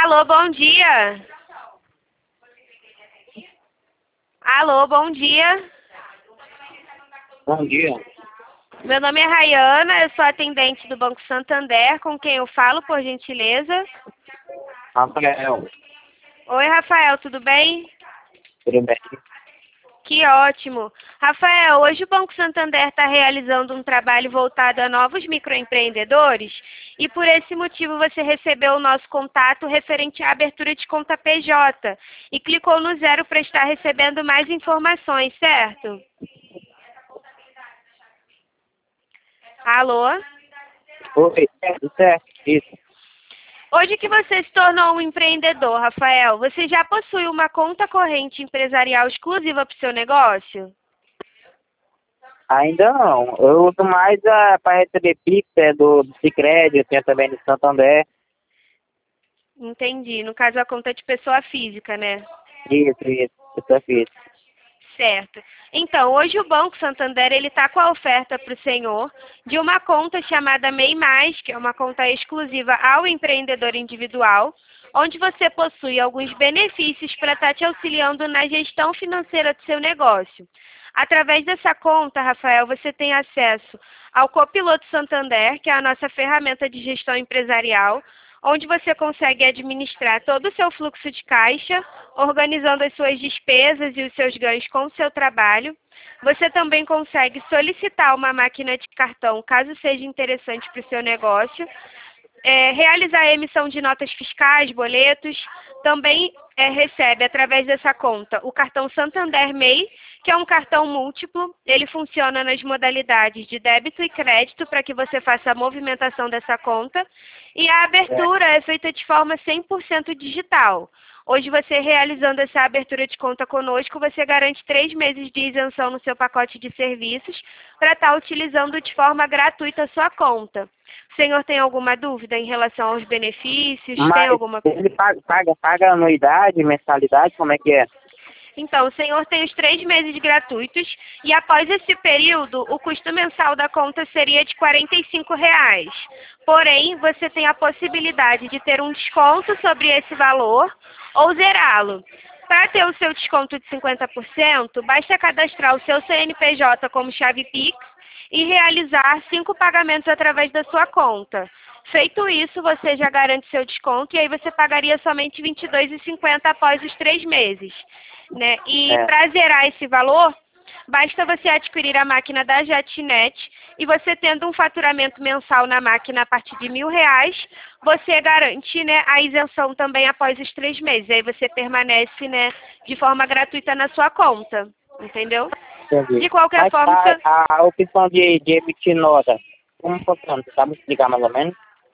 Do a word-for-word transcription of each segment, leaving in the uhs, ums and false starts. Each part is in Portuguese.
Alô, bom dia. Alô, bom dia. Bom dia. Meu nome é Rayana, eu sou atendente do Banco Santander, com quem eu falo, por gentileza. Rafael, Oi, Rafael, tudo bem? tudo bem? Que ótimo. Rafael, hoje o Banco Santander está realizando um trabalho voltado a novos microempreendedores e por esse motivo você recebeu o nosso contato referente à abertura de conta P J e clicou no zero para estar recebendo mais informações, certo? Alô? Oi, certo, certo, isso. Hoje que você se tornou um empreendedor, Rafael, você já possui uma conta corrente empresarial exclusiva para o seu negócio? Ainda não. Eu uso mais para receber Pix, é do, do Sicredi, eu tenho também do Santander. Entendi. No caso, a conta é de pessoa física, né? Isso, isso, eu só fiz. Certo. Então, hoje o Banco Santander ele está com a oferta para o senhor de uma conta chamada MEI Mais, que é uma conta exclusiva ao empreendedor individual, onde você possui alguns benefícios para estar te auxiliando na gestão financeira do seu negócio. Através dessa conta, Rafael, você tem acesso ao Copiloto Santander, que é a nossa ferramenta de gestão empresarial, onde você consegue administrar todo o seu fluxo de caixa, organizando as suas despesas e os seus ganhos com o seu trabalho. Você também consegue solicitar uma máquina de cartão, caso seja interessante para o seu negócio. É, realizar a emissão de notas fiscais, boletos, também é, recebe através dessa conta o cartão Santander MEI, que é um cartão múltiplo, ele funciona nas modalidades de débito e crédito para que você faça a movimentação dessa conta e a abertura é feita de forma cem por cento digital. Hoje você realizando essa abertura de conta conosco, você garante três meses de isenção no seu pacote de serviços para estar utilizando de forma gratuita a sua conta. O senhor tem alguma dúvida em relação aos benefícios? Tem Mas alguma... ele paga, paga, paga anuidade, mensalidade, como é que é? Então, o senhor tem os três meses gratuitos e após esse período, o custo mensal da conta seria de quarenta e cinco reais. Porém, você tem a possibilidade de ter um desconto sobre esse valor ou zerá-lo. Para ter o seu desconto de cinquenta por cento, basta cadastrar o seu C N P J como chave Pix e realizar cinco pagamentos através da sua conta. Feito isso, você já garante seu desconto e aí você pagaria somente vinte e dois reais e cinquenta centavos após os três meses. Né? E É. para zerar esse valor, basta você adquirir a máquina da JetNet e você tendo um faturamento mensal na máquina a partir de mil reais, você garante, né, a isenção também após os três meses. Aí você permanece, né, de forma gratuita na sua conta, entendeu? Entendi. De qualquer Mas forma, você... a, a opção de, de emitir nota, como funciona? Você sabe explicar mais ou menos?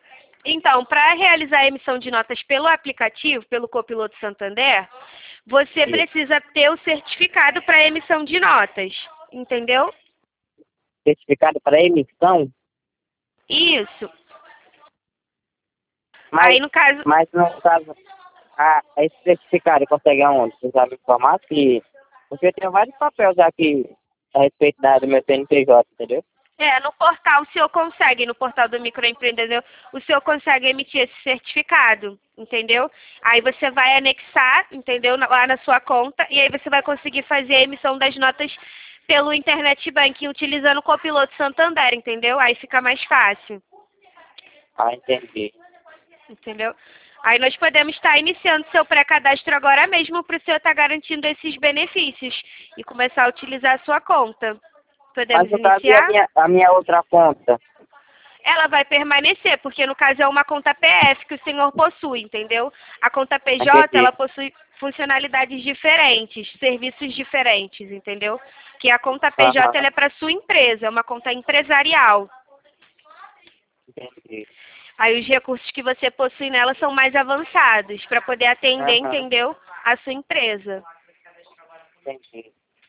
Então, para realizar a emissão de notas pelo aplicativo, pelo Copiloto Santander, você Isso. precisa ter o certificado para emissão de notas, entendeu? Certificado para emissão, Isso. mas, Aí, no caso, mas no caso, a, esse certificado consegue aonde? Você sabe informar que... Porque eu tenho vários papéis aqui a respeito da, do meu C N P J, entendeu? é, no portal o senhor consegue, no portal do microempreendedor, o senhor consegue emitir esse certificado, entendeu? Aí você vai anexar, entendeu, na- lá na sua conta, e aí você vai conseguir fazer a emissão das notas pelo Internet Banking, utilizando o Copiloto Santander, entendeu? Aí fica mais fácil, Ah, entendi. entendeu? Aí nós podemos estar iniciando seu pré-cadastro agora mesmo para o senhor estar garantindo esses benefícios e começar a utilizar a sua conta. Mas Podemos no caso, e a iniciar? minha, a minha outra conta? Ela vai permanecer, porque no caso é uma conta P F que o senhor possui, entendeu? A conta P J, Entendi. ela possui funcionalidades diferentes, serviços diferentes, entendeu? Que a conta P J, Aham, ela é para sua empresa, é uma conta empresarial. entendi. Aí os recursos que você possui nela são mais avançados, para poder atender, Aham, entendeu? A sua empresa. entendi.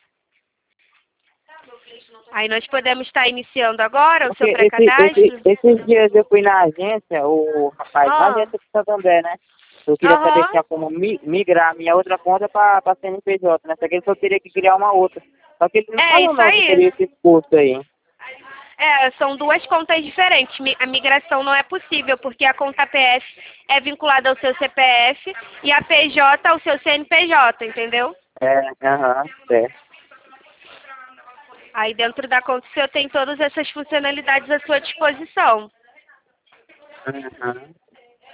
Aí nós podemos estar iniciando agora o Porque seu esse, esse, pré-cadastro. esses dias eu fui na agência, o rapaz, na Ah, agência de Santander, né? Eu queria saber se aham. tinha como mi- migrar a minha outra conta para a C N P J, né? Só que ele só teria que criar uma outra. Só que ele não É falou isso não que aí. teria esse custo aí. É, são duas contas diferentes. Mi- A migração não é possível, porque a conta P F é vinculada ao seu C P F e a P J ao seu C N P J, entendeu? É, aham, certo. Aí dentro da conta o senhor tem todas essas funcionalidades à sua disposição. Uhum.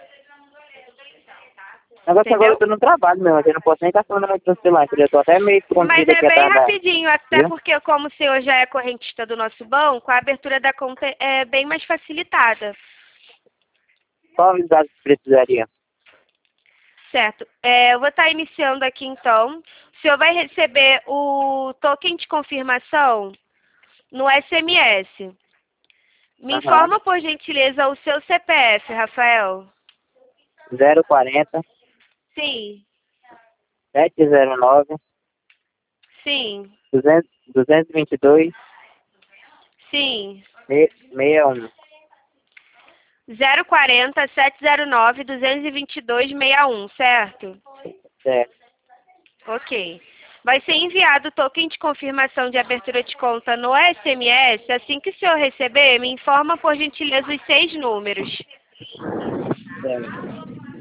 Negócio agora Entendeu? eu tô no trabalho mesmo, eu não posso nem estar falando muito no celular, entendeu? Eu tô até meio Mas escondido é aqui bem atrás da... rapidinho, até Viu? porque como o senhor já é correntista do nosso banco, a abertura da conta é bem mais facilitada. Qual os dados que precisaria? Certo. É, eu vou estar iniciando aqui então. O senhor vai receber o token de confirmação no S M S. Me Aham. informa, por gentileza, o seu C P F, Rafael. zero quarenta, Sim, sete zero nove, sim, duzentos, duzentos e vinte e dois, sim. sessenta e um. zero quarenta, sete zero nove, duzentos e vinte e dois, sessenta e um, certo? Certo. Ok. Vai ser enviado o token de confirmação de abertura de conta no S M S. Assim que o senhor receber, me informa, por gentileza, os seis números. Certo.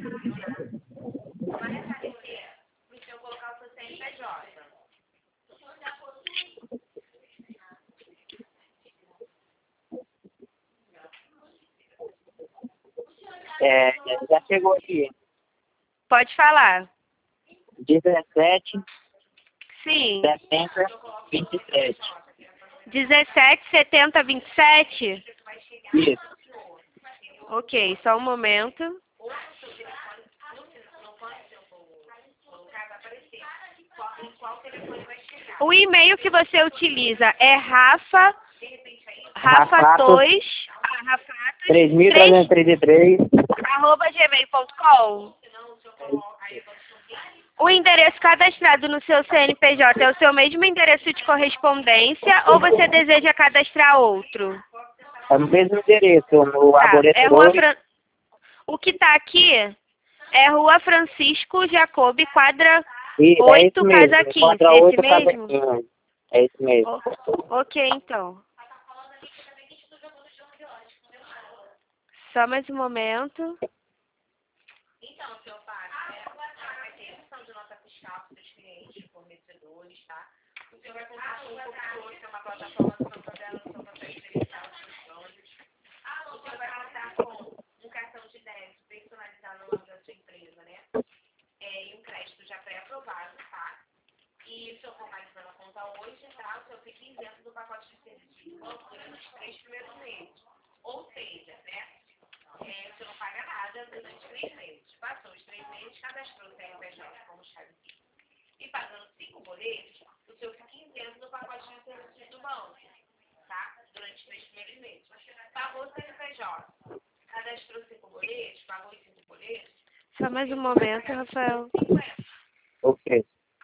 É, já chegou aqui. Pode falar. dezessete, Sim. setenta, vinte e sete. dezessete, setenta, vinte e sete? Isso. Ok, só um momento. O e-mail que você utiliza é Rafa, Rafa Rafato, dois, ah, Rafatos três mil trezentos e trinta e três. arroba gmail ponto com. O endereço cadastrado no seu C N P J é o seu mesmo endereço de correspondência ou você deseja cadastrar outro? É o mesmo endereço, no Tá, Arboreto é Rua dois. Fran... O que tá aqui é Rua Francisco Jacobi, quadra E é isso oito, mesmo. casa quinze. Contra Esse outro mesmo? cabecinho. É isso mesmo. O- Ok, então. Só mais um momento. Só mais um momento, Rafael. Ok.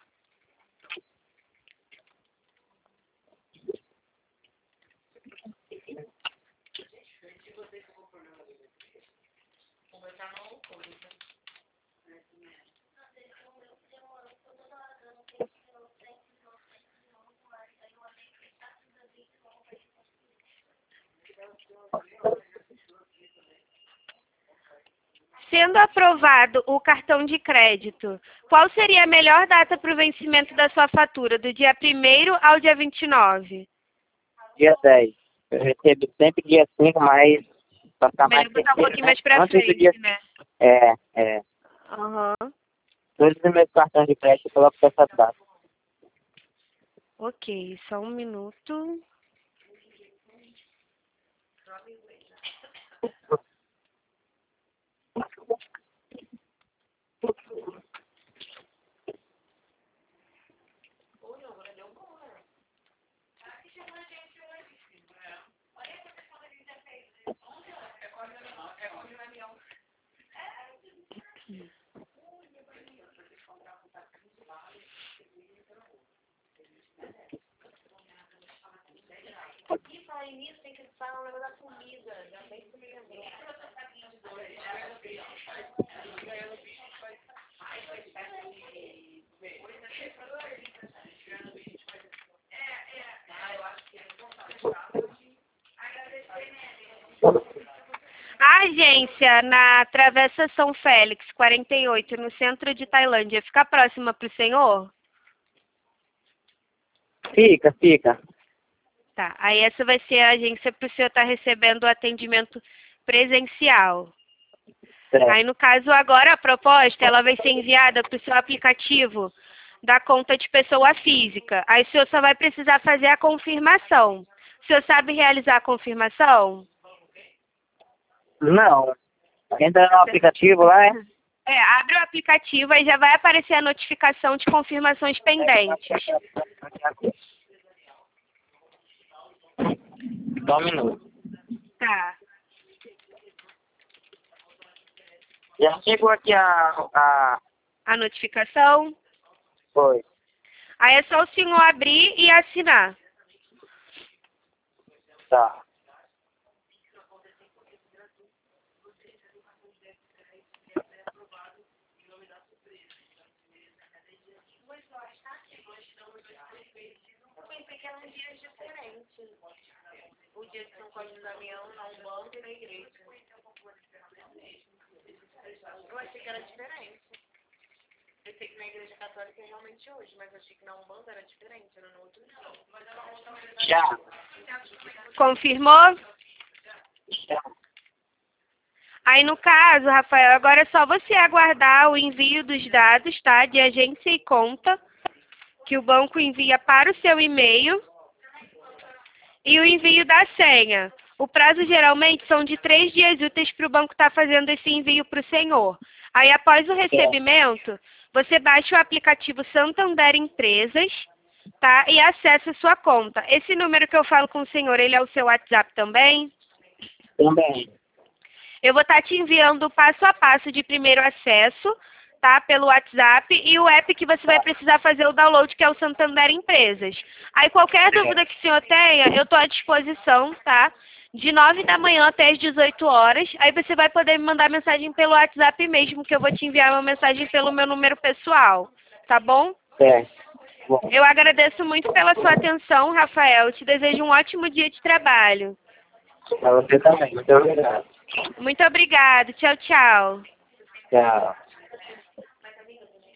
Sendo aprovado o cartão de crédito, qual seria a melhor data para o vencimento da sua fatura? Do dia primeiro ao dia vinte e nove? Dia dez. Eu recebo sempre dia cinco, mas pra ficar mais Melhor botar um certeiro, pouquinho né? mais pra Antes do dia... frente, né? É, é. Aham. Todos os meus cartões de crédito eu coloco pra essa data. Ok, só um minuto. A agência na Travessa São Félix, quarenta e oito, no centro de Tailândia, fica próxima para o senhor? Fica, fica. Tá, aí essa vai ser a agência para o senhor estar recebendo o atendimento presencial. Certo. Aí, no caso, agora a proposta ela vai ser enviada para o seu aplicativo da conta de pessoa física. Aí o senhor só vai precisar fazer a confirmação. O senhor sabe realizar a confirmação? Não. Entra no aplicativo lá, é? É, abre o aplicativo e já vai aparecer a notificação de confirmações pendentes. Só um minuto. Tá. Já chegou aqui a... a... A notificação. Foi. Aí é só o senhor abrir e assinar. Tá. Pequenos dias diferentes. O dia de São Cosme e Damião, na Umbanda e na igreja. Eu achei que era diferente. Eu sei que na igreja católica é realmente hoje, mas eu achei que na Umbanda era diferente, era no outro dia. Já. Confirmou? Já. Aí, no caso, Rafael, agora é só você aguardar o envio dos dados, tá? De agência e conta, que o banco envia para o seu e-mail, e o envio da senha. O prazo geralmente são de três dias úteis para o banco estar fazendo esse envio para o senhor. Aí, após o recebimento, você baixa o aplicativo Santander Empresas, tá? E acessa a sua conta. Esse número que eu falo com o senhor, ele é o seu WhatsApp também? Também. Eu vou estar te enviando o passo a passo de primeiro acesso, tá? Pelo WhatsApp e o app que você vai precisar fazer o download, que é o Santander Empresas. Aí qualquer dúvida que o senhor tenha, eu estou à disposição, tá? De nove da manhã até as dezoito horas. Aí você vai poder me mandar mensagem pelo WhatsApp mesmo, que eu vou te enviar uma mensagem pelo meu número pessoal, tá bom? É. Bom. Eu agradeço muito pela sua atenção, Rafael. Te desejo um ótimo dia de trabalho. Pra você também. Muito obrigado. Muito obrigada. Tchau, tchau. Tchau.